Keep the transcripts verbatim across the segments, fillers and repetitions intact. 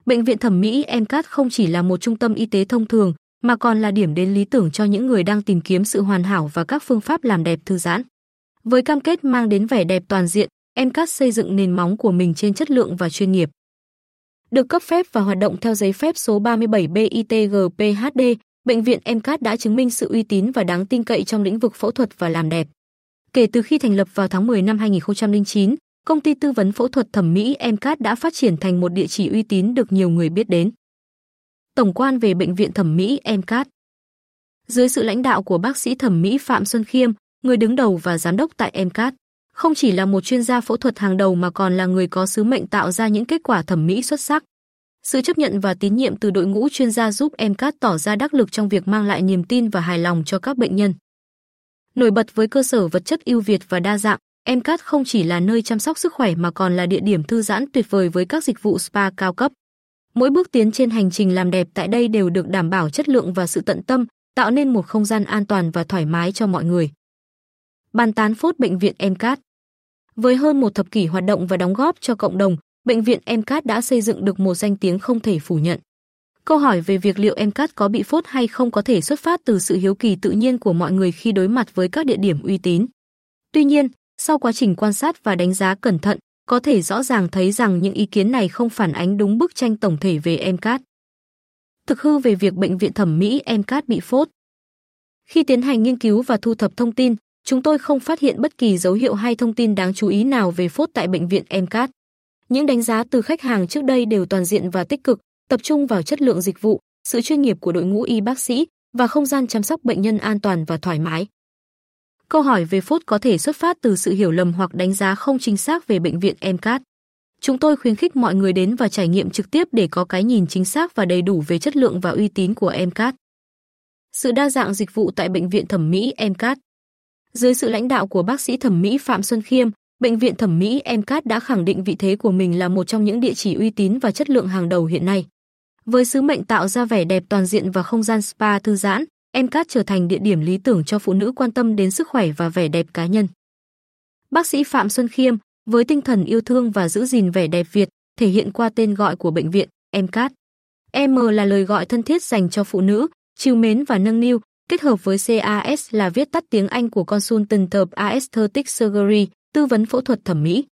Bệnh viện thẩm mỹ em cát không chỉ là một trung tâm y tế thông thường, mà còn là điểm đến lý tưởng cho những người đang tìm kiếm sự hoàn hảo và các phương pháp làm đẹp thư giãn. Với cam kết mang đến vẻ đẹp toàn diện, em cát xây dựng nền móng của mình trên chất lượng và chuyên nghiệp. Được cấp phép và hoạt động theo giấy phép số ba mươi bảy B I T G P H D, Bệnh viện em cát đã chứng minh sự uy tín và đáng tin cậy trong lĩnh vực phẫu thuật và làm đẹp. Kể từ khi thành lập vào tháng mười năm hai nghìn không trăm lẻ chín, công ty tư vấn phẫu thuật thẩm mỹ em cát đã phát triển thành một địa chỉ uy tín được nhiều người biết đến. Tổng quan về Bệnh viện thẩm mỹ em cát. Dưới sự lãnh đạo của bác sĩ thẩm mỹ Phạm Xuân Khiêm, người đứng đầu và giám đốc tại em cát, không chỉ là một chuyên gia phẫu thuật hàng đầu mà còn là người có sứ mệnh tạo ra những kết quả thẩm mỹ xuất sắc. Sự chấp nhận và tín nhiệm từ đội ngũ chuyên gia giúp em cát tỏ ra đắc lực trong việc mang lại niềm tin và hài lòng cho các bệnh nhân. Nổi bật với cơ sở vật chất ưu việt và đa dạng, em cát không chỉ là nơi chăm sóc sức khỏe mà còn là địa điểm thư giãn tuyệt vời với các dịch vụ spa cao cấp. Mỗi bước tiến trên hành trình làm đẹp tại đây đều được đảm bảo chất lượng và sự tận tâm, tạo nên một không gian an toàn và thoải mái cho mọi người. Bàn tán phốt Bệnh viện em cát. Với hơn một thập kỷ hoạt động và đóng góp cho cộng đồng, Bệnh viện em cát đã xây dựng được một danh tiếng không thể phủ nhận. Câu hỏi về việc liệu em cát có bị phốt hay không có thể xuất phát từ sự hiếu kỳ tự nhiên của mọi người khi đối mặt với các địa điểm uy tín. Tuy nhiên, sau quá trình quan sát và đánh giá cẩn thận, có thể rõ ràng thấy rằng những ý kiến này không phản ánh đúng bức tranh tổng thể về em cát. Thực hư về việc Bệnh viện thẩm mỹ em cát bị phốt. Khi tiến hành nghiên cứu và thu thập thông tin, chúng tôi không phát hiện bất kỳ dấu hiệu hay thông tin đáng chú ý nào về phốt tại Bệnh viện em cát. Những đánh giá từ khách hàng trước đây đều toàn diện và tích cực, tập trung vào chất lượng dịch vụ, sự chuyên nghiệp của đội ngũ y bác sĩ và không gian chăm sóc bệnh nhân an toàn và thoải mái. Câu hỏi về phốt có thể xuất phát từ sự hiểu lầm hoặc đánh giá không chính xác về Bệnh viện em cát. Chúng tôi khuyến khích mọi người đến và trải nghiệm trực tiếp để có cái nhìn chính xác và đầy đủ về chất lượng và uy tín của em cát. Sự đa dạng dịch vụ tại Bệnh viện thẩm mỹ em cát. Dưới sự lãnh đạo của bác sĩ thẩm mỹ Phạm Xuân Khiêm, Bệnh viện thẩm mỹ em cát đã khẳng định vị thế của mình là một trong những địa chỉ uy tín và chất lượng hàng đầu hiện nay. Với sứ mệnh tạo ra vẻ đẹp toàn diện và không gian spa thư giãn, em cát trở thành địa điểm lý tưởng cho phụ nữ quan tâm đến sức khỏe và vẻ đẹp cá nhân. Bác sĩ Phạm Xuân Khiêm, với tinh thần yêu thương và giữ gìn vẻ đẹp Việt, thể hiện qua tên gọi của bệnh viện, em cát. Em là lời gọi thân thiết dành cho phụ nữ, trìu mến và nâng niu, kết hợp với xê a ét là viết tắt tiếng Anh của Consultant of Aesthetic Surgery, tư vấn phẫu thuật thẩm mỹ.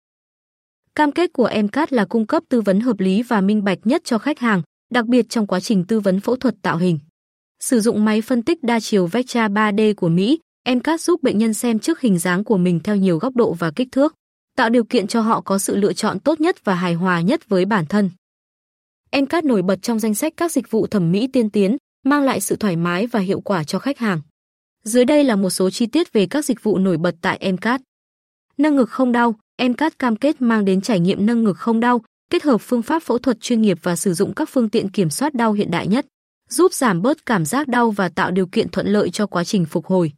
Cam kết của em cát là cung cấp tư vấn hợp lý và minh bạch nhất cho khách hàng, đặc biệt trong quá trình tư vấn phẫu thuật tạo hình. Sử dụng máy phân tích đa chiều Vectra ba D của Mỹ, em cát giúp bệnh nhân xem trước hình dáng của mình theo nhiều góc độ và kích thước, tạo điều kiện cho họ có sự lựa chọn tốt nhất và hài hòa nhất với bản thân. em cát nổi bật trong danh sách các dịch vụ thẩm mỹ tiên tiến, mang lại sự thoải mái và hiệu quả cho khách hàng. Dưới đây là một số chi tiết về các dịch vụ nổi bật tại em cát. Nâng ngực không đau, em cát cam kết mang đến trải nghiệm nâng ngực không đau, kết hợp phương pháp phẫu thuật chuyên nghiệp và sử dụng các phương tiện kiểm soát đau hiện đại nhất, giúp giảm bớt cảm giác đau và tạo điều kiện thuận lợi cho quá trình phục hồi.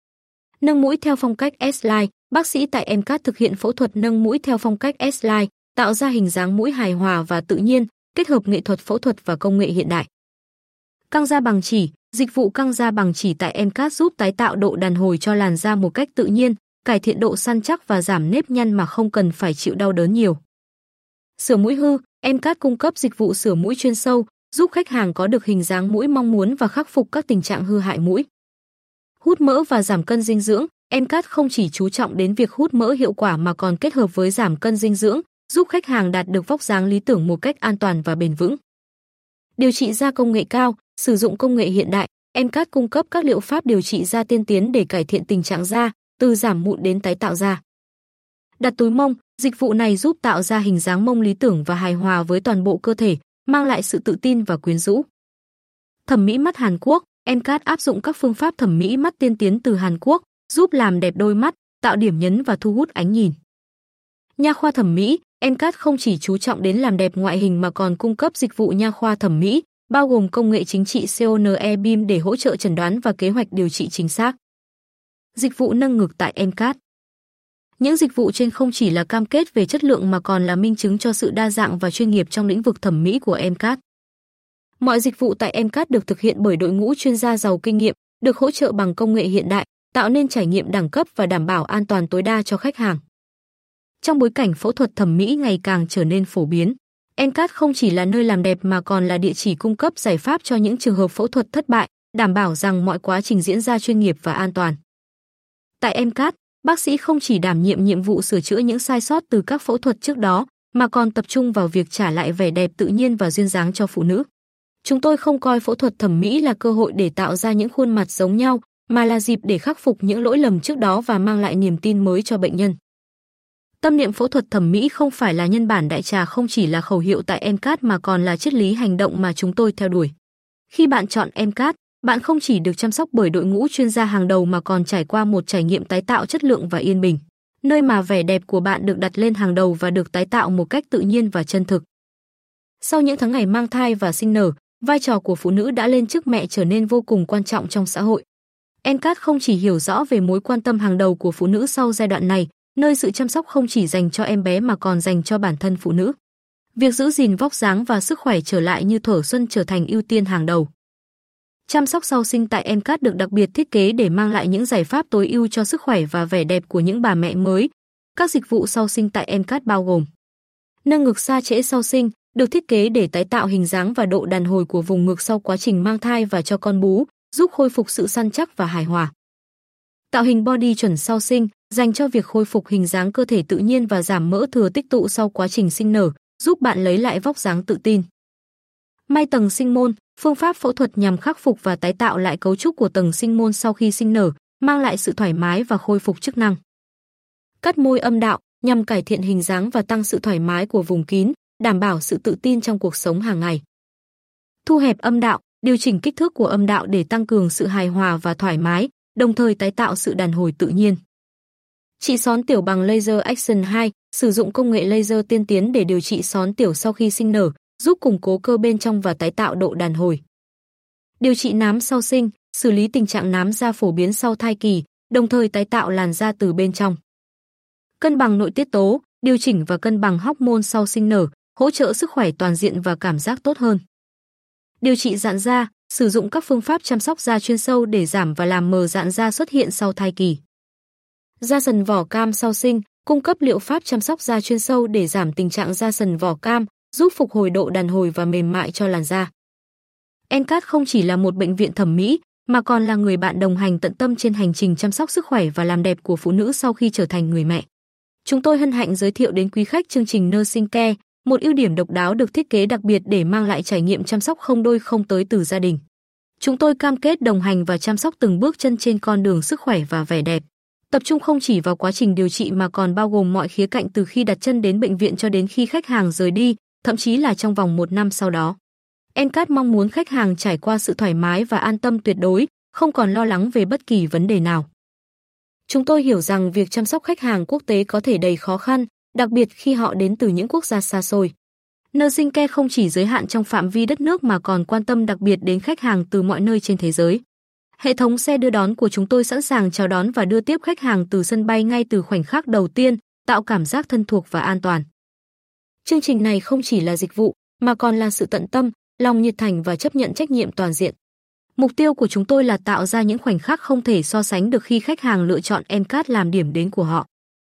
Nâng mũi theo phong cách S-Line, bác sĩ tại em cát thực hiện phẫu thuật nâng mũi theo phong cách S-Line, tạo ra hình dáng mũi hài hòa và tự nhiên, kết hợp nghệ thuật phẫu thuật và công nghệ hiện đại. Căng da bằng chỉ, dịch vụ căng da bằng chỉ tại em cát giúp tái tạo độ đàn hồi cho làn da một cách tự nhiên, cải thiện độ săn chắc và giảm nếp nhăn mà không cần phải chịu đau đớn nhiều. Sửa mũi hư, em cát cung cấp dịch vụ sửa mũi chuyên sâu, giúp khách hàng có được hình dáng mũi mong muốn và khắc phục các tình trạng hư hại mũi. Hút mỡ và giảm cân dinh dưỡng, em cát không chỉ chú trọng đến việc hút mỡ hiệu quả mà còn kết hợp với giảm cân dinh dưỡng, giúp khách hàng đạt được vóc dáng lý tưởng một cách an toàn và bền vững. Điều trị da công nghệ cao, sử dụng công nghệ hiện đại, em cát cung cấp các liệu pháp điều trị da tiên tiến để cải thiện tình trạng da, từ giảm mụn đến tái tạo da. Đặt túi mông, dịch vụ này giúp tạo ra hình dáng mông lý tưởng và hài hòa với toàn bộ cơ thể, mang lại sự tự tin và quyến rũ. Thẩm mỹ mắt Hàn Quốc, em cát áp dụng các phương pháp thẩm mỹ mắt tiên tiến từ Hàn Quốc, giúp làm đẹp đôi mắt, tạo điểm nhấn và thu hút ánh nhìn. Nha khoa thẩm mỹ, em cát không chỉ chú trọng đến làm đẹp ngoại hình mà còn cung cấp dịch vụ nha khoa thẩm mỹ, bao gồm công nghệ chính trị xê o en e beam để hỗ trợ chẩn đoán và kế hoạch điều trị chính xác. Dịch vụ nâng ngực tại em cát. Những dịch vụ trên không chỉ là cam kết về chất lượng mà còn là minh chứng cho sự đa dạng và chuyên nghiệp trong lĩnh vực thẩm mỹ của em cát. Mọi dịch vụ tại em cát được thực hiện bởi đội ngũ chuyên gia giàu kinh nghiệm, được hỗ trợ bằng công nghệ hiện đại, tạo nên trải nghiệm đẳng cấp và đảm bảo an toàn tối đa cho khách hàng. Trong bối cảnh phẫu thuật thẩm mỹ ngày càng trở nên phổ biến, en cát không chỉ là nơi làm đẹp mà còn là địa chỉ cung cấp giải pháp cho những trường hợp phẫu thuật thất bại, đảm bảo rằng mọi quá trình diễn ra chuyên nghiệp và an toàn. Tại en cát, bác sĩ không chỉ đảm nhiệm nhiệm vụ sửa chữa những sai sót từ các phẫu thuật trước đó, mà còn tập trung vào việc trả lại vẻ đẹp tự nhiên và duyên dáng cho phụ nữ. Chúng tôi không coi phẫu thuật thẩm mỹ là cơ hội để tạo ra những khuôn mặt giống nhau, mà là dịp để khắc phục những lỗi lầm trước đó và mang lại niềm tin mới cho bệnh nhân. Tâm niệm phẫu thuật thẩm mỹ không phải là nhân bản đại trà, không chỉ là khẩu hiệu tại en cát mà còn là triết lý hành động mà chúng tôi theo đuổi. Khi bạn chọn en cát, bạn không chỉ được chăm sóc bởi đội ngũ chuyên gia hàng đầu mà còn trải qua một trải nghiệm tái tạo chất lượng và yên bình, nơi mà vẻ đẹp của bạn được đặt lên hàng đầu và được tái tạo một cách tự nhiên và chân thực. Sau những tháng ngày mang thai và sinh nở, vai trò của phụ nữ đã lên chức mẹ trở nên vô cùng quan trọng trong xã hội. en cát không chỉ hiểu rõ về mối quan tâm hàng đầu của phụ nữ sau giai đoạn này, nơi sự chăm sóc không chỉ dành cho em bé mà còn dành cho bản thân phụ nữ. Việc giữ gìn vóc dáng và sức khỏe trở lại như thuở xuân trở thành ưu tiên hàng đầu. Chăm sóc sau sinh tại en cát được đặc biệt thiết kế để mang lại những giải pháp tối ưu cho sức khỏe và vẻ đẹp của những bà mẹ mới. Các dịch vụ sau sinh tại en cát bao gồm: nâng ngực xa trễ sau sinh, được thiết kế để tái tạo hình dáng và độ đàn hồi của vùng ngực sau quá trình mang thai và cho con bú, giúp khôi phục sự săn chắc và hài hòa. Tạo hình body chuẩn sau sinh, dành cho việc khôi phục hình dáng cơ thể tự nhiên và giảm mỡ thừa tích tụ sau quá trình sinh nở, giúp bạn lấy lại vóc dáng tự tin. May tầng sinh môn, phương pháp phẫu thuật nhằm khắc phục và tái tạo lại cấu trúc của tầng sinh môn sau khi sinh nở, mang lại sự thoải mái và khôi phục chức năng. Cắt môi âm đạo, nhằm cải thiện hình dáng và tăng sự thoải mái của vùng kín, đảm bảo sự tự tin trong cuộc sống hàng ngày. Thu hẹp âm đạo, điều chỉnh kích thước của âm đạo để tăng cường sự hài hòa và thoải mái, đồng thời tái tạo sự đàn hồi tự nhiên. Trị xón tiểu bằng laser Action hai, sử dụng công nghệ laser tiên tiến để điều trị xón tiểu sau khi sinh nở, giúp củng cố cơ bên trong và tái tạo độ đàn hồi. Điều trị nám sau sinh, xử lý tình trạng nám da phổ biến sau thai kỳ, đồng thời tái tạo làn da từ bên trong. Cân bằng nội tiết tố, điều chỉnh và cân bằng hormone sau sinh nở, hỗ trợ sức khỏe toàn diện và cảm giác tốt hơn. Điều trị rạn da, sử dụng các phương pháp chăm sóc da chuyên sâu để giảm và làm mờ rạn da xuất hiện sau thai kỳ. Da sần vỏ cam sau sinh, cung cấp liệu pháp chăm sóc da chuyên sâu để giảm tình trạng da sần vỏ cam, giúp phục hồi độ đàn hồi và mềm mại cho làn da. en cát không chỉ là một bệnh viện thẩm mỹ, mà còn là người bạn đồng hành tận tâm trên hành trình chăm sóc sức khỏe và làm đẹp của phụ nữ sau khi trở thành người mẹ. Chúng tôi hân hạnh giới thiệu đến quý khách chương trình Nursing Care, một ưu điểm độc đáo được thiết kế đặc biệt để mang lại trải nghiệm chăm sóc không đôi không tới từ gia đình. Chúng tôi cam kết đồng hành và chăm sóc từng bước chân trên con đường sức khỏe và vẻ đẹp. Tập trung không chỉ vào quá trình điều trị mà còn bao gồm mọi khía cạnh từ khi đặt chân đến bệnh viện cho đến khi khách hàng rời đi, thậm chí là trong vòng một năm sau đó. en cát mong muốn khách hàng trải qua sự thoải mái và an tâm tuyệt đối, không còn lo lắng về bất kỳ vấn đề nào. Chúng tôi hiểu rằng việc chăm sóc khách hàng quốc tế có thể đầy khó khăn, đặc biệt khi họ đến từ những quốc gia xa xôi. Nursing Care không chỉ giới hạn trong phạm vi đất nước mà còn quan tâm đặc biệt đến khách hàng từ mọi nơi trên thế giới. Hệ thống xe đưa đón của chúng tôi sẵn sàng chào đón và đưa tiếp khách hàng từ sân bay ngay từ khoảnh khắc đầu tiên, tạo cảm giác thân thuộc và an toàn. Chương trình này không chỉ là dịch vụ, mà còn là sự tận tâm, lòng nhiệt thành và chấp nhận trách nhiệm toàn diện. Mục tiêu của chúng tôi là tạo ra những khoảnh khắc không thể so sánh được khi khách hàng lựa chọn en cát làm điểm đến của họ.